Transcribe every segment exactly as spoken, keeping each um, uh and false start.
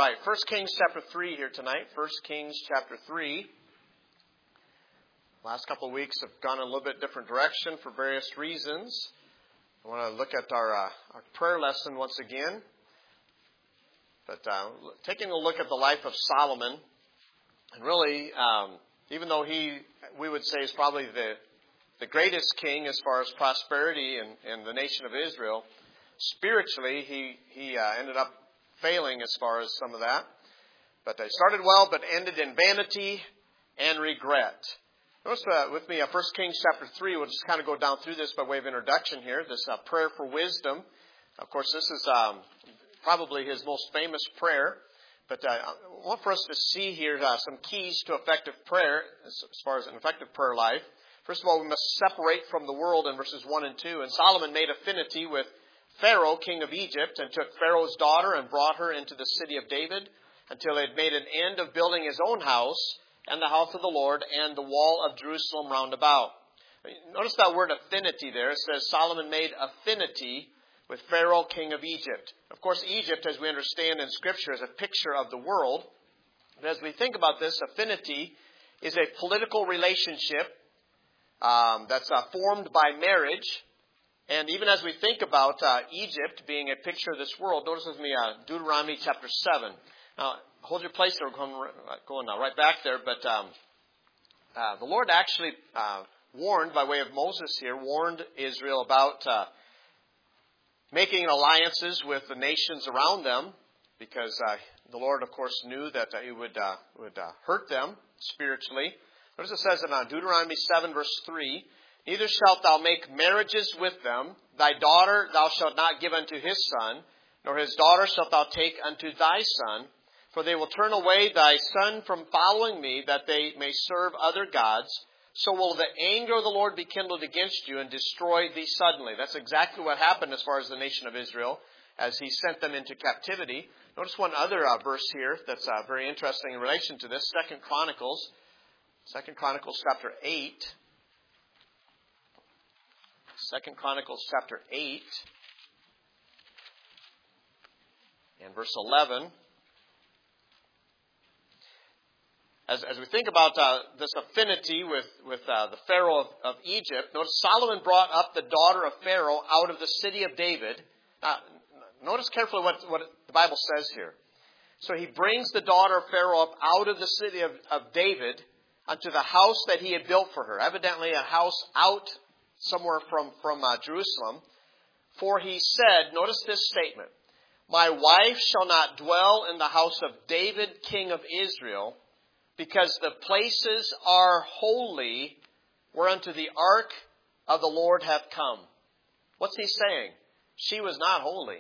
right, First Kings chapter three here tonight. First Kings chapter three. Last couple of weeks have gone a little bit different direction for various reasons. I want to look at our, uh, our prayer lesson once again. But uh, taking a look at the life of Solomon, and really, um, even though he, we would say, is probably the the greatest king as far as prosperity in, in the nation of Israel, spiritually, he, he uh, ended up failing as far as some of that. But they started well, but ended in vanity and regret. Notice uh, with me, uh, First Kings chapter three, we'll just kind of go down through this by way of introduction here, this uh, prayer for wisdom. Of course, this is um, probably his most famous prayer. But uh, I want for us to see here uh, some keys to effective prayer as, as far as an effective prayer life. First of all, we must separate from the world in verses one and two. And Solomon made affinity with Pharaoh, king of Egypt, and took Pharaoh's daughter and brought her into the city of David until he had made an end of building his own house and the house of the Lord and the wall of Jerusalem round about. Notice that word affinity there. It says Solomon made affinity with Pharaoh, king of Egypt. Of course, Egypt, as we understand in Scripture, is a picture of the world. But as we think about this, affinity is a political relationship um, that's uh, formed by marriage. And even as we think about uh, Egypt being a picture of this world, notice with me uh, Deuteronomy chapter seven. Now, hold your place there. We're going, going uh, right back there. But um, uh, the Lord actually uh, warned, by way of Moses here, warned Israel about uh, making alliances with the nations around them, because uh, the Lord, of course, knew that uh, He would uh, would uh, hurt them spiritually. Notice it says in uh, Deuteronomy seven, verse three, "Neither shalt thou make marriages with them. Thy daughter thou shalt not give unto his son, nor his daughter shalt thou take unto thy son. For they will turn away thy son from following me, that they may serve other gods. So will the anger of the Lord be kindled against you and destroy thee suddenly." That's exactly what happened as far as the nation of Israel, as He sent them into captivity. Notice one other uh, verse here that's uh, very interesting in relation to this. Second Chronicles, Second Chronicles chapter eight. Second Chronicles chapter eight and verse eleven. As, as we think about uh, this affinity with, with uh, the Pharaoh of, of Egypt, notice Solomon brought up the daughter of Pharaoh out of the city of David. Now, notice carefully what, what the Bible says here. So he brings the daughter of Pharaoh up out of the city of, of David unto the house that he had built for her. Evidently a house out somewhere from, from uh, Jerusalem. For he said, notice this statement, "My wife shall not dwell in the house of David, king of Israel, because the places are holy whereunto the ark of the Lord hath come." What's he saying? She was not holy.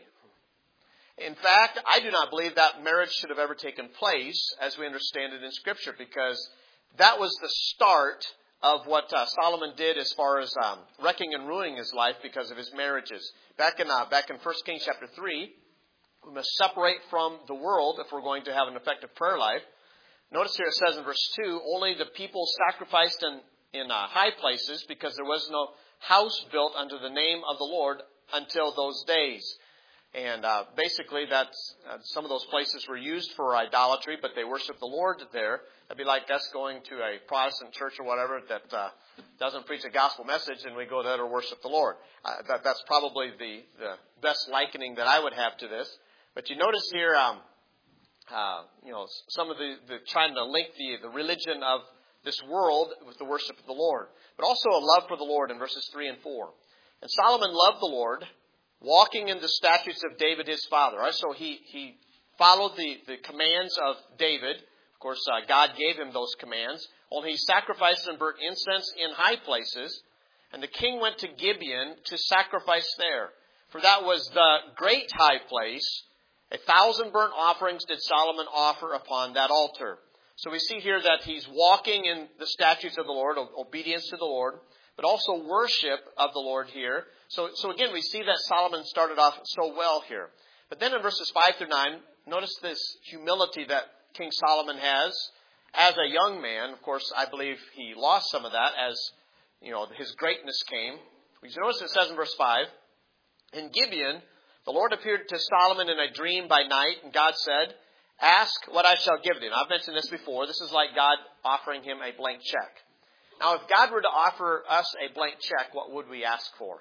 In fact, I do not believe that marriage should have ever taken place as we understand it in Scripture, because that was the start of what uh, Solomon did as far as um, wrecking and ruining his life because of his marriages. Back in uh, back in First Kings chapter three, we must separate from the world if we're going to have an effective prayer life. Notice here it says in verse two, "Only the people sacrificed in, in uh, high places, because there was no house built unto the name of the Lord until those days." And uh, basically, that's uh, some of those places were used for idolatry, but they worship the Lord there. That'd be like us going to a Protestant church or whatever that uh, doesn't preach a gospel message, and we go there to worship the Lord. Uh, that, that's probably the, the best likening that I would have to this. But you notice here, um, uh, you know, some of the, the trying to link the, the religion of this world with the worship of the Lord, but also a love for the Lord in verses three and four. "And Solomon loved the Lord, walking in the statutes of David his father." Right? So he, he followed the, the commands of David. Of course, uh, God gave him those commands. Only he sacrificed and burnt incense in high places. And the king went to Gibeon to sacrifice there. For that was the great high place. A thousand burnt offerings did Solomon offer upon that altar. So we see here that he's walking in the statutes of the Lord, obedience to the Lord, but also worship of the Lord here. So, so again, we see that Solomon started off so well here. But then in verses five through nine, notice this humility that King Solomon has as a young man. Of course, I believe he lost some of that as, you know, his greatness came. You notice it says in verse five, "In Gibeon, the Lord appeared to Solomon in a dream by night, and God said, Ask what I shall give thee. And I've mentioned this before. This is like God offering him a blank check. Now, if God were to offer us a blank check, what would we ask for?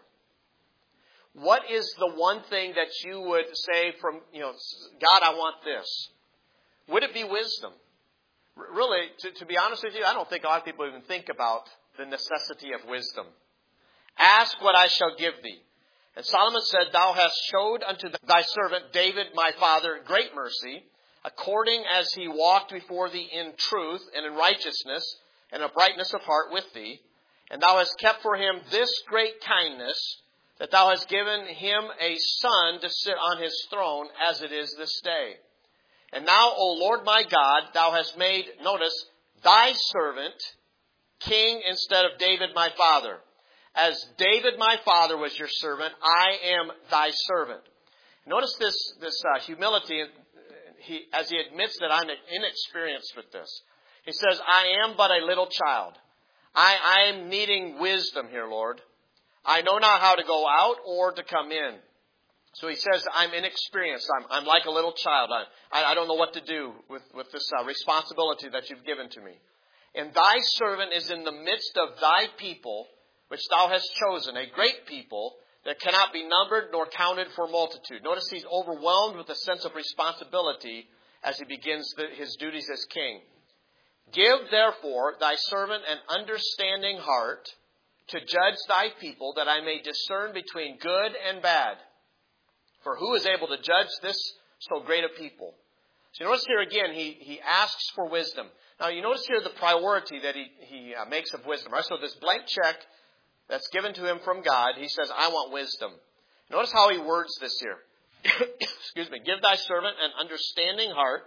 What is the one thing that you would say from, you know, God, I want this? Would it be wisdom? R- really, to, to be honest with you, I don't think a lot of people even think about the necessity of wisdom. Ask what I shall give thee. And Solomon said, Thou hast showed unto thy servant David my father great mercy, according as he walked before thee in truth and in righteousness and uprightness of heart with thee. And thou hast kept for him this great kindness, that thou hast given him a son to sit on his throne as it is this day. And now, O Lord my God, thou hast made, notice, thy servant king instead of David my father. As David my father was your servant, I am thy servant. Notice this, this uh, humility he, as he admits that I'm inexperienced with this. He says, I am but a little child. I, I am needing wisdom here, Lord. I know not how to go out or to come in. So he says, I'm inexperienced. I'm, I'm like a little child. I, I don't know what to do with, with this uh, responsibility that you've given to me. And thy servant is in the midst of thy people, which thou hast chosen, a great people that cannot be numbered nor counted for multitude. Notice he's overwhelmed with a sense of responsibility as he begins the, his duties as king. Give, therefore, thy servant an understanding heart to judge thy people, that I may discern between good and bad. For who is able to judge this so great a people? So you notice here again, he, he asks for wisdom. Now you notice here the priority that he, he uh, makes of wisdom. Right? So this blank check that's given to him from God, he says, I want wisdom. Notice how he words this here. Excuse me. Give thy servant an understanding heart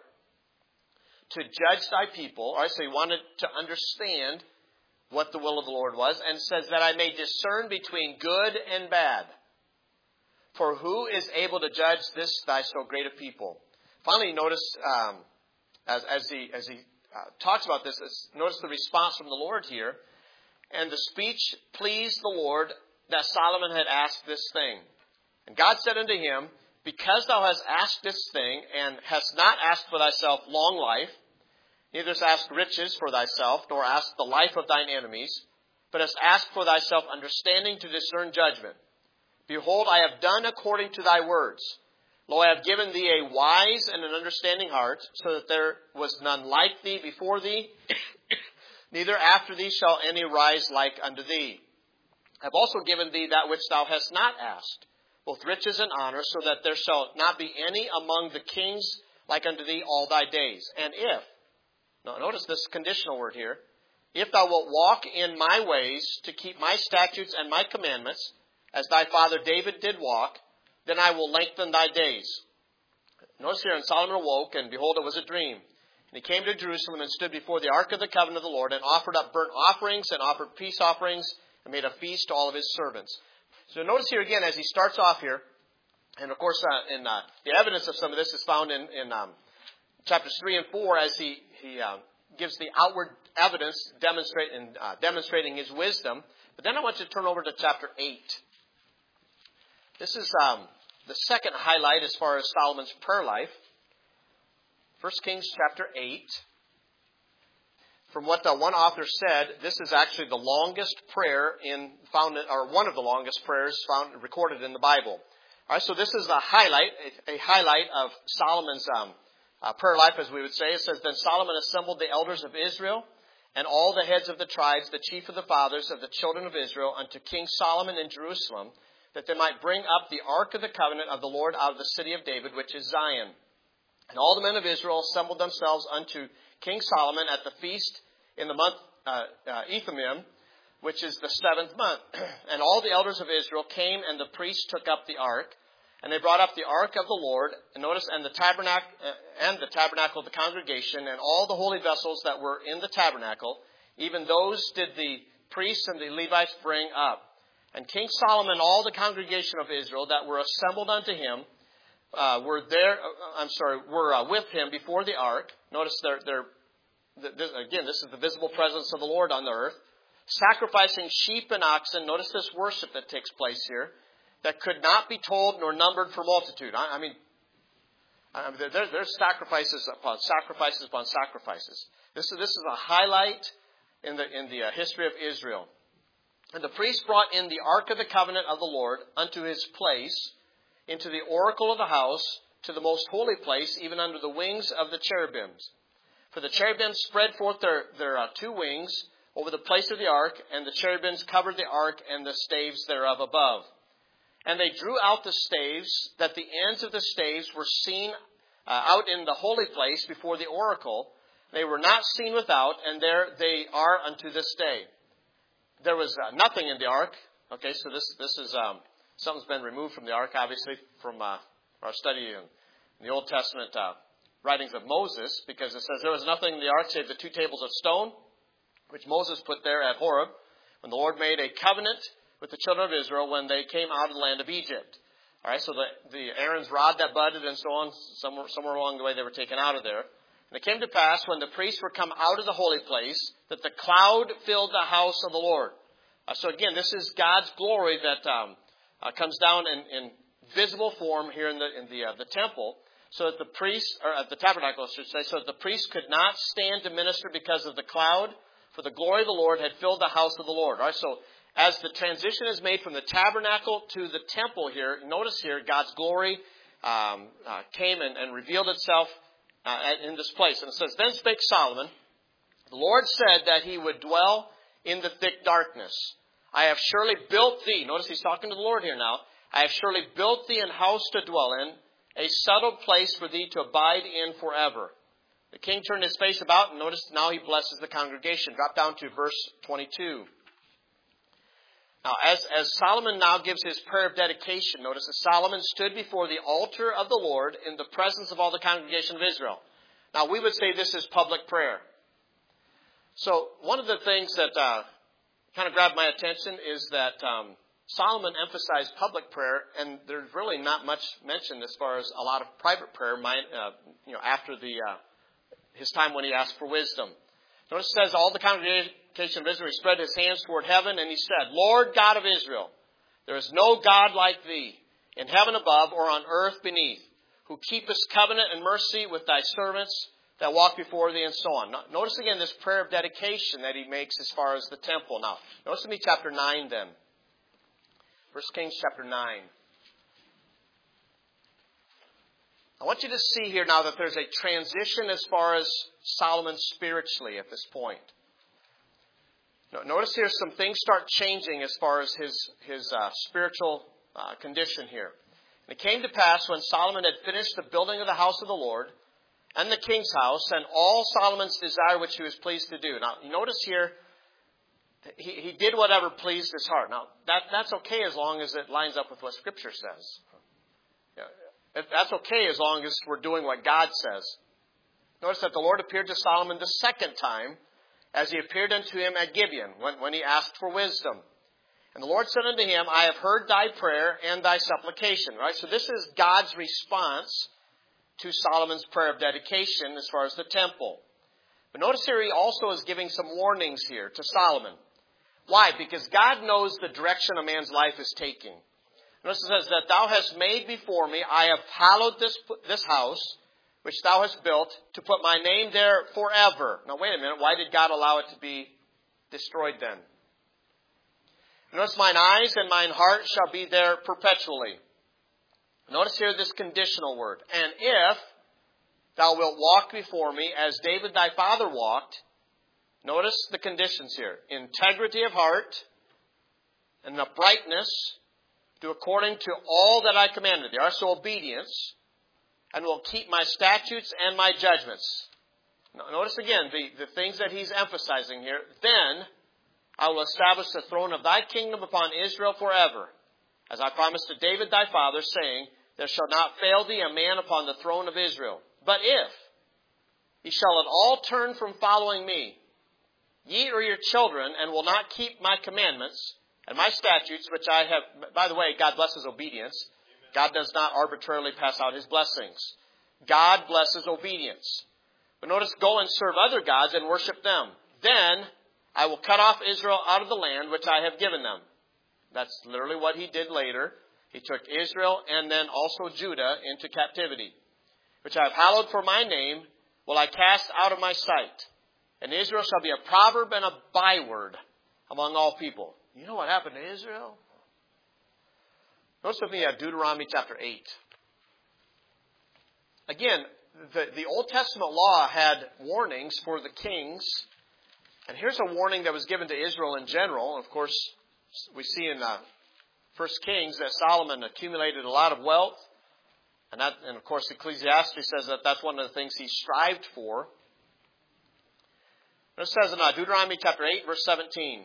to judge thy people. All right, so he wanted to understand what the will of the Lord was, and says that I may discern between good and bad. For who is able to judge this thy so great a people? Finally, notice um, as, as he as he uh, talks about this, notice the response from the Lord here. And the speech pleased the Lord that Solomon had asked this thing. And God said unto him, Because thou hast asked this thing, and hast not asked for thyself long life, neither hast asked riches for thyself, nor asked the life of thine enemies, but hast asked for thyself understanding to discern judgment. Behold, I have done according to thy words. Lo, I have given thee a wise and an understanding heart, so that there was none like thee before thee, neither after thee shall any rise like unto thee. I have also given thee that which thou hast not asked, both riches and honor, so that there shall not be any among the kings like unto thee all thy days. And if, now notice this conditional word here, if thou wilt walk in my ways to keep my statutes and my commandments, as thy father David did walk, then I will lengthen thy days. Notice here, and Solomon awoke, and behold, it was a dream. And he came to Jerusalem and stood before the ark of the covenant of the Lord, and offered up burnt offerings and offered peace offerings, and made a feast to all of his servants. So notice here again, as he starts off here, and of course, uh, in uh, the evidence of some of this is found in, in um, chapters three and four, as he he uh, gives the outward evidence demonstrating uh, demonstrating his wisdom. But then I want you to turn over to chapter eight. This is um, the second highlight as far as Solomon's prayer life. First Kings chapter eight. From what the one author said, this is actually the longest prayer in found, or one of the longest prayers found recorded in the Bible. All right, so this is a highlight, a, a highlight of Solomon's um, uh, prayer life, as we would say. It says, Then Solomon assembled the elders of Israel and all the heads of the tribes, the chief of the fathers of the children of Israel, unto King Solomon in Jerusalem, that they might bring up the ark of the covenant of the Lord out of the city of David, which is Zion. And all the men of Israel assembled themselves unto King Solomon at the feast in the month uh, uh, Ethumim, which is the seventh month. And all the elders of Israel came, and the priests took up the ark. And they brought up the ark of the Lord, and notice, and the tabernacle, uh, and the tabernacle of the congregation, and all the holy vessels that were in the tabernacle, even those did the priests and the Levites bring up. And King Solomon, all the congregation of Israel that were assembled unto him, uh, were there. Uh, I'm sorry, were uh, with him before the ark. Notice they're, they're this, again, this is the visible presence of the Lord on the earth, sacrificing sheep and oxen. Notice this worship that takes place here, that could not be told nor numbered for multitude. I, I mean, I mean, there, there's sacrifices upon sacrifices upon sacrifices. This is, this is a highlight in the, in the uh, history of Israel. And the priest brought in the ark of the covenant of the Lord unto his place, into the oracle of the house, to the most holy place, even under the wings of the cherubims. For the cherubims spread forth their, their uh, two wings over the place of the ark, and the cherubims covered the ark and the staves thereof above. And they drew out the staves, that the ends of the staves were seen uh, out in the holy place before the oracle. They were not seen without, and there they are unto this day. There was uh, nothing in the ark. Okay, so this this is um, something's been removed from the ark, obviously, from uh, our study in the Old Testament uh, writings of Moses, because it says there was nothing in the ark save the two tables of stone, which Moses put there at Horeb, when the Lord made a covenant with the children of Israel when they came out of the land of Egypt. All right, so the, the Aaron's rod that budded and so on, somewhere, somewhere along the way they were taken out of there. And it came to pass, when the priests were come out of the holy place, that the cloud filled the house of the Lord. Uh, so again, this is God's glory that um, uh, comes down in, in visible form here in the in the uh, the temple, so that the priests, or at the tabernacle, I should say, so that the priests could not stand to minister because of the cloud, for the glory of the Lord had filled the house of the Lord. All right, so as the transition is made from the tabernacle to the temple here, notice here God's glory um, uh, came and, and revealed itself Uh, in this place. And it says, Then spake Solomon, the Lord said that he would dwell in the thick darkness. I have surely built thee. Notice he's talking to the Lord here now. I have surely built thee an house to dwell in, a settled place for thee to abide in forever. The king turned his face about, and notice now he blesses the congregation. Drop down to verse twenty-two. Now, as, as Solomon now gives his prayer of dedication, notice that Solomon stood before the altar of the Lord in the presence of all the congregation of Israel. Now, we would say this is public prayer. So, one of the things that uh, kind of grabbed my attention is that um, Solomon emphasized public prayer, and there's really not much mentioned as far as a lot of private prayer, uh, you know, after the uh, his time when he asked for wisdom. Notice it says, all the congregation of Israel spread his hands toward heaven, and he said, Lord God of Israel, there is no God like thee, in heaven above or on earth beneath, who keepest covenant and mercy with thy servants that walk before thee, and so on. Now, notice again this prayer of dedication that he makes as far as the temple. Now, notice with me chapter nine then. First Kings chapter nine. I want you to see here now that there's a transition as far as Solomon spiritually at this point. Notice here some things start changing as far as his, his uh, spiritual uh, condition here. And it came to pass when Solomon had finished the building of the house of the Lord and the king's house and all Solomon's desire which he was pleased to do. Now, notice here, he, he did whatever pleased his heart. Now, that, that's okay as long as it lines up with what Scripture says. That's okay as long as we're doing what God says. Notice that the Lord appeared to Solomon the second time as he appeared unto him at Gibeon when, when he asked for wisdom. And the Lord said unto him, I have heard thy prayer and thy supplication. Right? So this is God's response to Solomon's prayer of dedication as far as the temple. But notice here he also is giving some warnings here to Solomon. Why? Because God knows the direction a man's life is taking. Notice it says that thou hast made before me, I have hallowed this, this house, which thou hast built, to put my name there forever. Now wait a minute, why did God allow it to be destroyed then? Notice mine eyes and mine heart shall be there perpetually. Notice here this conditional word. And if thou wilt walk before me as David thy father walked, notice the conditions here. Integrity of heart and uprightness, do according to all that I commanded thee. All right, so obedience, and will keep my statutes and my judgments. Now, notice again the, the things that he's emphasizing here. Then I will establish the throne of thy kingdom upon Israel forever, as I promised to David thy father, saying, there shall not fail thee a man upon the throne of Israel. But if ye shall at all turn from following me, ye or your children, and will not keep my commandments, and my statutes, which I have, by the way, God blesses obedience. God does not arbitrarily pass out his blessings. God blesses obedience. But notice, go and serve other gods and worship them. Then I will cut off Israel out of the land which I have given them. That's literally what he did later. He took Israel and then also Judah into captivity. which I have hallowed for my name, will I cast out of my sight. And Israel shall be a proverb and a byword among all people. You know what happened to Israel? Notice with me at Deuteronomy chapter eight. Again, the, the Old Testament law had warnings for the kings. And here's a warning that was given to Israel in general. Of course, we see in uh, First Kings that Solomon accumulated a lot of wealth. And, that, and of course, Ecclesiastes says that that's one of the things he strived for. It says in uh, Deuteronomy chapter eight, verse seventeen.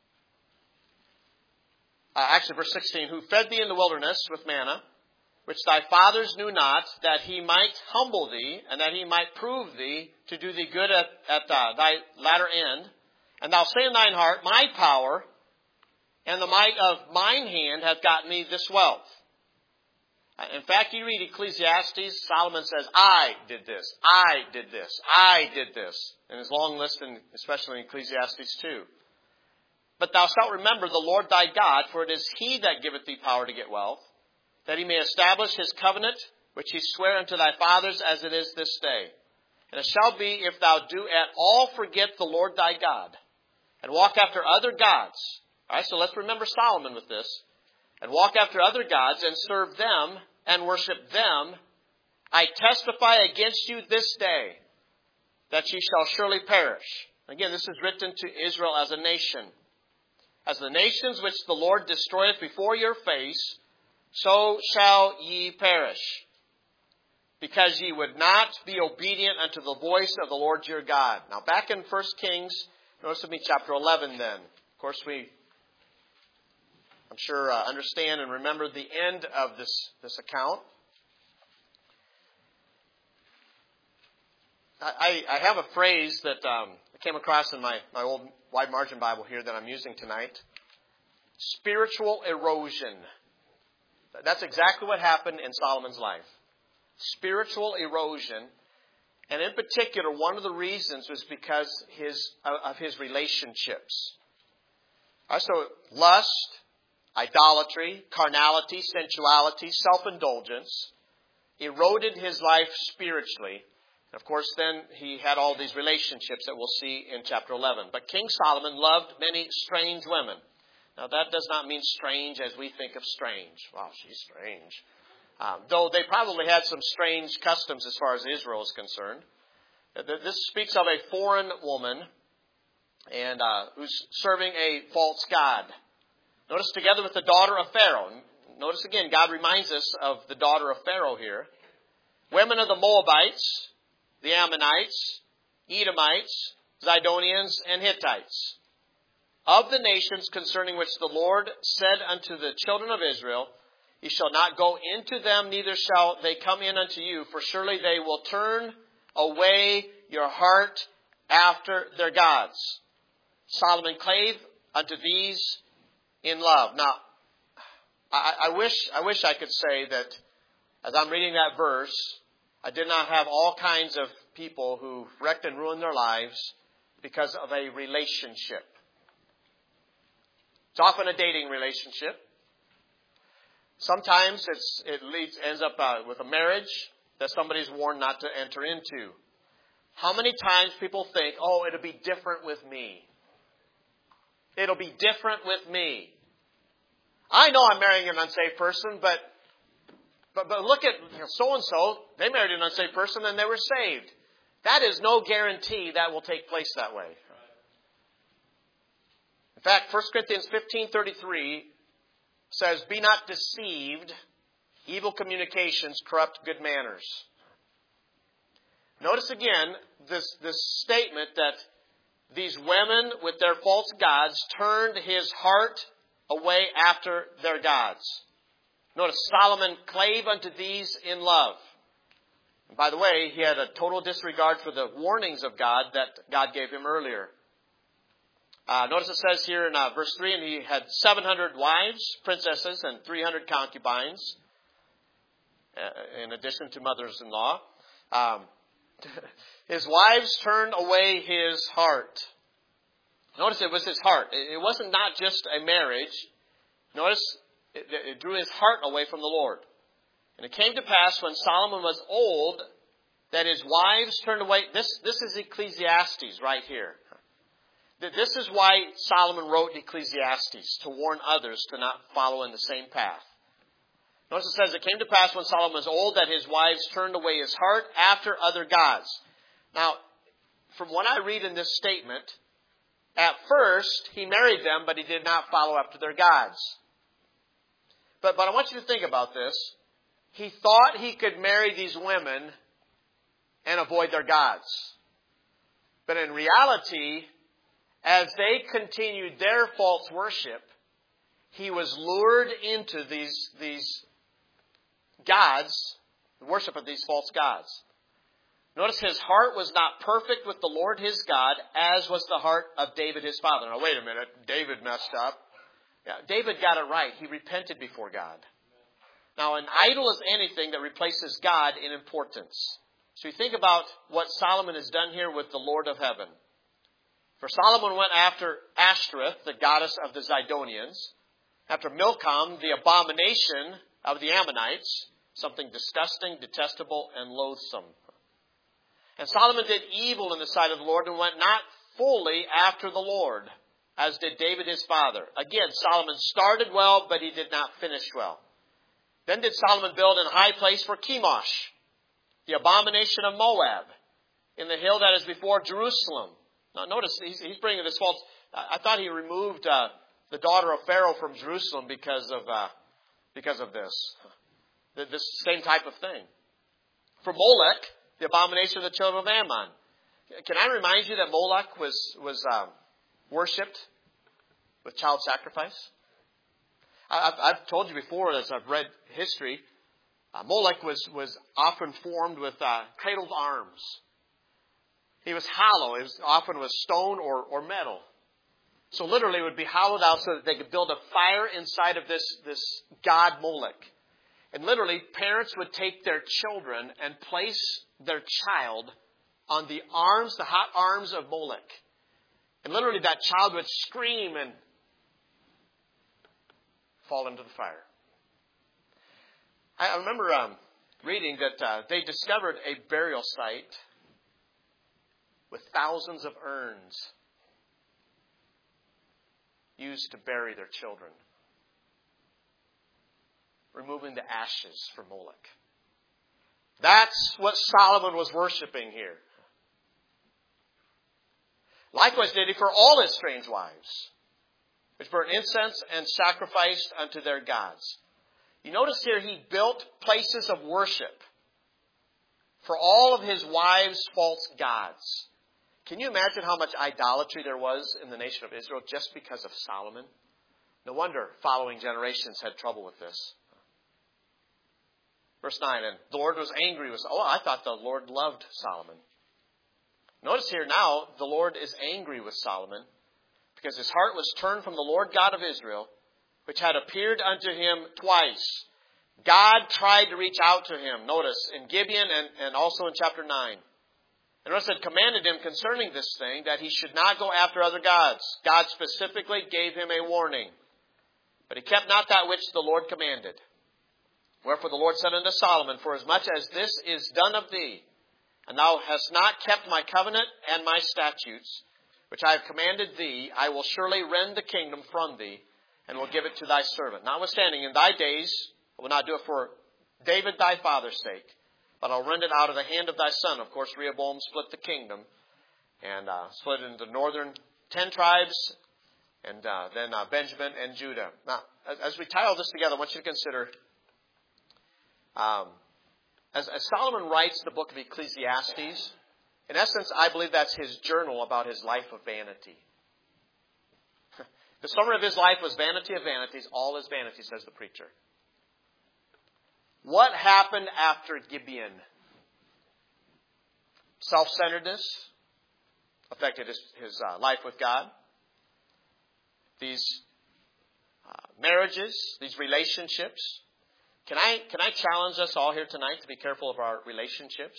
Uh, actually, verse sixteen. Who fed thee in the wilderness with manna, which thy fathers knew not, that he might humble thee, and that he might prove thee to do thee good at, at uh, thy latter end. And thou say in thine heart, my power and the might of mine hand hath gotten me this wealth. In fact, you read Ecclesiastes, Solomon says, I did this, I did this, I did this. In his long list, and especially in Ecclesiastes two. But thou shalt remember the Lord thy God, for it is he that giveth thee power to get wealth, that he may establish his covenant, which he sware unto thy fathers as it is this day. And it shall be, if thou do at all forget the Lord thy God, and walk after other gods. All right, so let's remember Solomon with this. And walk after other gods, and serve them, and worship them, I testify against you this day, that ye shall surely perish. Again, this is written to Israel as a nation. As the nations which the Lord destroyeth before your face, so shall ye perish, because ye would not be obedient unto the voice of the Lord your God. Now back in First Kings, notice with me chapter eleven then. Of course we, I'm sure, uh, understand and remember the end of this, this account. I, I have a phrase that um, I came across in my, my old wide margin Bible here that I'm using tonight. Spiritual erosion. That's exactly what happened in Solomon's life. Spiritual erosion. And in particular, one of the reasons was because his, of his relationships. Right, so lust, idolatry, carnality, sensuality, self-indulgence eroded his life spiritually. And of course, then he had all these relationships that we'll see in chapter eleven. But King Solomon loved many strange women. Now, that does not mean strange as we think of strange. Wow, she's strange. Um, though they probably had some strange customs as far as Israel is concerned. This speaks of a foreign woman and uh, who's serving a false god. Notice together with the daughter of Pharaoh. Notice again, God reminds us of the daughter of Pharaoh here. Women of the Moabites, the Ammonites, Edomites, Zidonians, and Hittites. Of the nations concerning which the Lord said unto the children of Israel, ye shall not go into them, neither shall they come in unto you, for surely they will turn away your heart after their gods. Solomon clave unto these in love. Now, I, I wish I wish I could say that as I'm reading that verse, I did not have all kinds of people who wrecked and ruined their lives because of a relationship. It's often a dating relationship. Sometimes it's, it leads ends up uh, with a marriage that somebody's warned not to enter into. How many times people think, oh, it'll be different with me. It'll be different with me. I know I'm marrying an unsafe person, but but, but look at you know, so-and-so. They married an unsafe person and they were saved. That is no guarantee that will take place that way. In fact, First Corinthians fifteen thirty-three says, be not deceived. Evil communications corrupt good manners. Notice again this, this statement that these women with their false gods turned his heart away after their gods. Notice Solomon clave unto these in love. And by the way, he had a total disregard for the warnings of God that God gave him earlier. Uh, notice it says here in uh, verse three, and he had seven hundred wives, princesses, and three hundred concubines, uh, in addition to mothers-in-law. Um, his wives turned away his heart. Notice it was his heart. It wasn't not just a marriage. Notice it, it drew his heart away from the Lord. And it came to pass when Solomon was old that his wives turned away. This, this is Ecclesiastes right here. This is why Solomon wrote Ecclesiastes, to warn others to not follow in the same path. Notice it says, it came to pass when Solomon was old that his wives turned away his heart after other gods. Now, from what I read in this statement, at first he married them, but he did not follow after their gods. But, but I want you to think about this. He thought he could marry these women and avoid their gods. But in reality, as they continued their false worship, he was lured into these, these gods, the worship of these false gods. Notice his heart was not perfect with the Lord his God, as was the heart of David his father. Now wait a minute, David messed up. Yeah, David got it right. He repented before God. Now an idol is anything that replaces God in importance. So you think about what Solomon has done here with the Lord of heaven. For Solomon went after Ashtoreth, the goddess of the Zidonians, after Milcom, the abomination of the Ammonites, something disgusting, detestable, and loathsome. And Solomon did evil in the sight of the Lord and went not fully after the Lord, as did David his father. Again, Solomon started well, but he did not finish well. Then did Solomon build an high place for Chemosh, the abomination of Moab, in the hill that is before Jerusalem. Now notice, he's, he's bringing this false... I thought he removed uh, the daughter of Pharaoh from Jerusalem because of uh, because of this. This same type of thing. For Molech, the abomination of the children of Ammon. Can I remind you that Moloch was, was um, worshipped with child sacrifice? I've, I've told you before, as I've read history, uh, Moloch was, was often formed with uh, cradled arms. He was hollow. It was often with stone or, or metal. So literally it would be hollowed out so that they could build a fire inside of this, this god Moloch. And literally parents would take their children and place their child on the arms, the hot arms of Moloch. And literally that child would scream and fall into the fire. I remember um, reading that uh, they discovered a burial site with thousands of urns used to bury their children, removing the ashes from Moloch. That's what Solomon was worshiping here. Likewise did he for all his strange wives, which burned incense and sacrificed unto their gods. You notice here he built places of worship for all of his wives' false gods. Can you imagine how much idolatry there was in the nation of Israel just because of Solomon? No wonder following generations had trouble with this. Verse nine, and the Lord was angry with Solomon. Oh, I thought the Lord loved Solomon. Notice here now, the Lord is angry with Solomon because his heart was turned from the Lord God of Israel, which had appeared unto him twice. God tried to reach out to him, notice, in Gibeon and, and also in chapter nine. And notice it commanded him concerning this thing that he should not go after other gods. God specifically gave him a warning. But he kept not that which the Lord commanded. Wherefore the Lord said unto Solomon, forasmuch as this is done of thee, and thou hast not kept my covenant and my statutes, which I have commanded thee, I will surely rend the kingdom from thee, and will give it to thy servant. Notwithstanding, in thy days, I will not do it for David thy father's sake, but I'll rend it out of the hand of thy son. Of course, Rehoboam split the kingdom, and uh, split it into northern ten tribes, and uh, then uh, Benjamin and Judah. Now, as, as we tie all this together, I want you to consider, um, as, as Solomon writes the book of Ecclesiastes, in essence, I believe that's his journal about his life of vanity. The summary of his life was vanity of vanities. All is vanity, says the preacher. What happened after Gibeon? Self-centeredness affected his, his uh, life with God. These uh, marriages, these relationships. Can I, can I challenge us all here tonight to be careful of our relationships?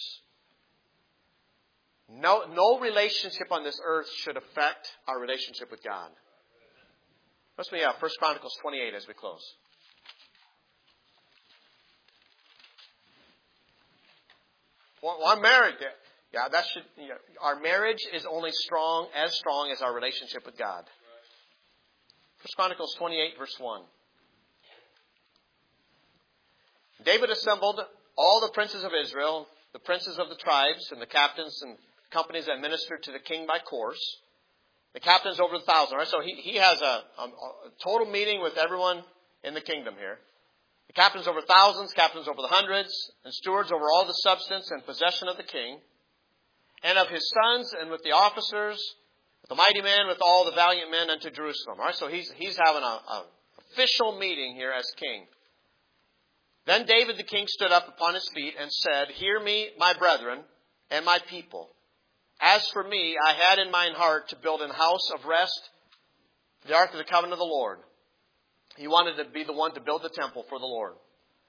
No, no relationship on this earth should affect our relationship with God. Let's be uh, First Chronicles twenty-eight as we close. Well, I'm married. Yeah, that should. You know, our marriage is only strong, as strong as our relationship with God. First Chronicles twenty-eight, verse one. David assembled all the princes of Israel, the princes of the tribes, and the captains and companies that ministered to the king by course. The captains over the thousand. Right? So he, he has a, a, a total meeting with everyone in the kingdom here. The captains over thousands, captains over the hundreds, and stewards over all the substance and possession of the king, and of his sons, and with the officers, with the mighty men, with all the valiant men unto Jerusalem. All right, so he's he's having a, a official meeting here as king. Then David the king stood up upon his feet and said, Hear me, my brethren, and my people. As for me, I had in mine heart to build an house of rest for the ark of the covenant of the Lord. He wanted to be the one to build the temple for the Lord.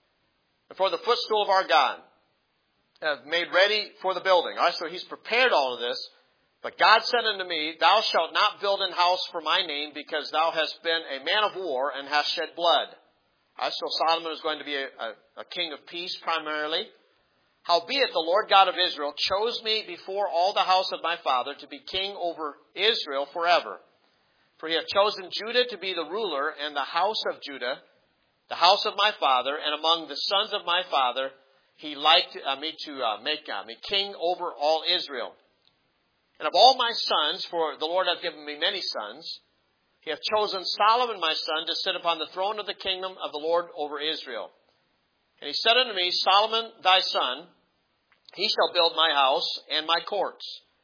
And for the footstool of our God, have made ready for the building. All right, so he's prepared all of this. But God said unto me, Thou shalt not build an house for my name, because thou hast been a man of war and hast shed blood. All right, so Solomon is going to be a, a, a king of peace primarily. Howbeit the Lord God of Israel chose me before all the house of my father to be king over Israel forever. For he hath chosen Judah to be the ruler, and the house of Judah, the house of my father, and among the sons of my father, he liked uh, me to uh, make uh, me king over all Israel. And of all my sons, for the Lord hath given me many sons, he hath chosen Solomon my son to sit upon the throne of the kingdom of the Lord over Israel. And he said unto me, Solomon thy son, he shall build my house and my courts.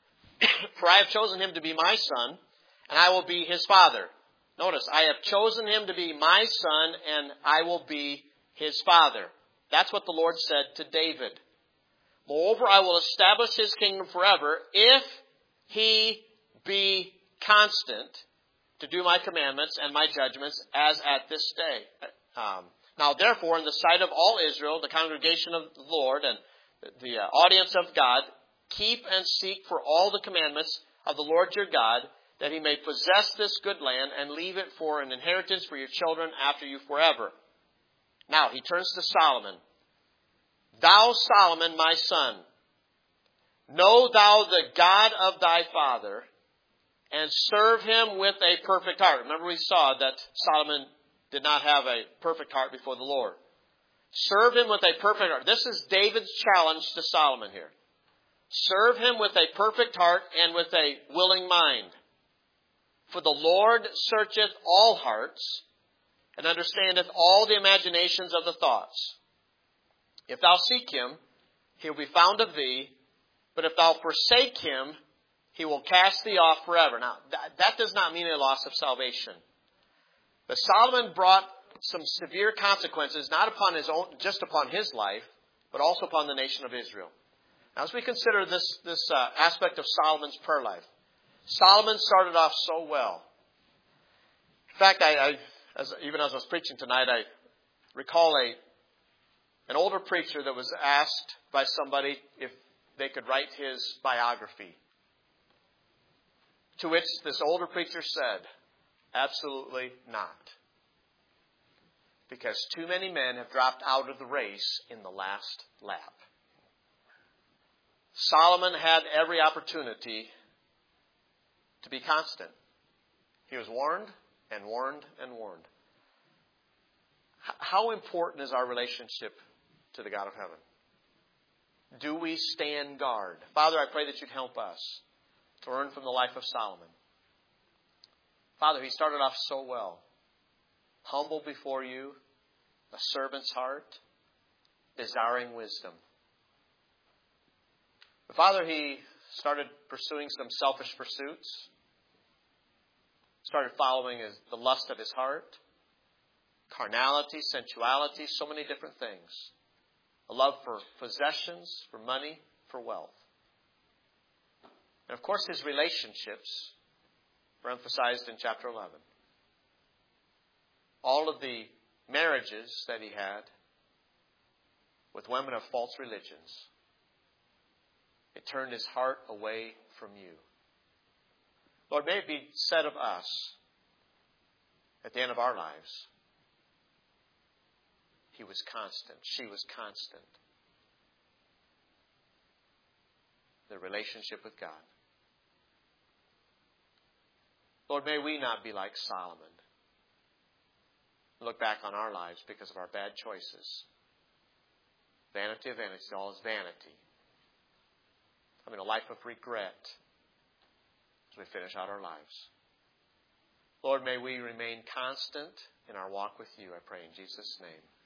For I have chosen him to be my son, and I will be his father. Notice, I have chosen him to be my son, and I will be his father. That's what the Lord said to David. Moreover, I will establish his kingdom forever, if he be constant to do my commandments and my judgments, as at this day. Um, now, therefore, in the sight of all Israel, the congregation of the Lord, and the uh, audience of God, keep and seek for all the commandments of the Lord your God, that he may possess this good land and leave it for an inheritance for your children after you forever. Now, he turns to Solomon. Thou, Solomon, my son, know thou the God of thy father, and serve him with a perfect heart. Remember, we saw that Solomon did not have a perfect heart before the Lord. Serve him with a perfect heart. This is David's challenge to Solomon here. Serve him with a perfect heart and with a willing mind. For the Lord searcheth all hearts, and understandeth all the imaginations of the thoughts. If thou seek him, he will be found of thee. But if thou forsake him, he will cast thee off forever. Now, that, that does not mean a loss of salvation. But Solomon brought some severe consequences, not upon his own, just upon his life, but also upon the nation of Israel. Now, as we consider this, this uh, aspect of Solomon's prayer life, Solomon started off so well. In fact, I, I as, even as I was preaching tonight, I recall a an older preacher that was asked by somebody if they could write his biography. To which this older preacher said, absolutely not. Because too many men have dropped out of the race in the last lap. Solomon had every opportunity to be constant. He was warned and warned and warned. How important is our relationship to the God of heaven? Do we stand guard? Father, I pray that you'd help us to learn from the life of Solomon. Father, he started off so well. Humble before you, a servant's heart, desiring wisdom. But Father, he started pursuing some selfish pursuits. Started following his, the lust of his heart. Carnality, sensuality, so many different things. A love for possessions, for money, for wealth. And of course his relationships were emphasized in chapter eleven. All of the marriages that he had with women of false religions. It turned his heart away from you. Lord, may it be said of us at the end of our lives, he was constant. She was constant. the relationship with God. Lord, may we not be like Solomon. Look back on our lives because of our bad choices. Vanity of vanity, all is vanity. I mean, a life of regret as we finish out our lives. Lord, may we remain constant in our walk with you, I pray in Jesus' name.